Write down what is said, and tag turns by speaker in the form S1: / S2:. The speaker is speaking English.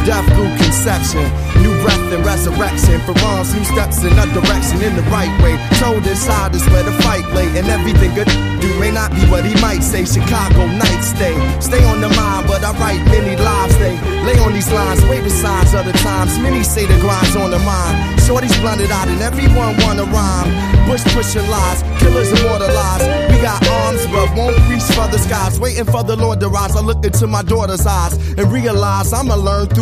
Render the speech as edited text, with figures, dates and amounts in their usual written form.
S1: death through conception. New breath and resurrection. For wrongs, new steps in a direction in the right way. Told inside is where the fight lay. And everything good do may not be what he might say. Chicago nights stay on the mind, but I write many lives. They lay on these lines, weigh the signs of the times. Many say the grind's on the mind. Shorty's blunted out and everyone wanna rhyme. Bush pushing lies, killers immortalized. We got arms but won't reach for the skies. Waiting for the Lord to rise. I look into my daughter's eyes and realize I'ma learn through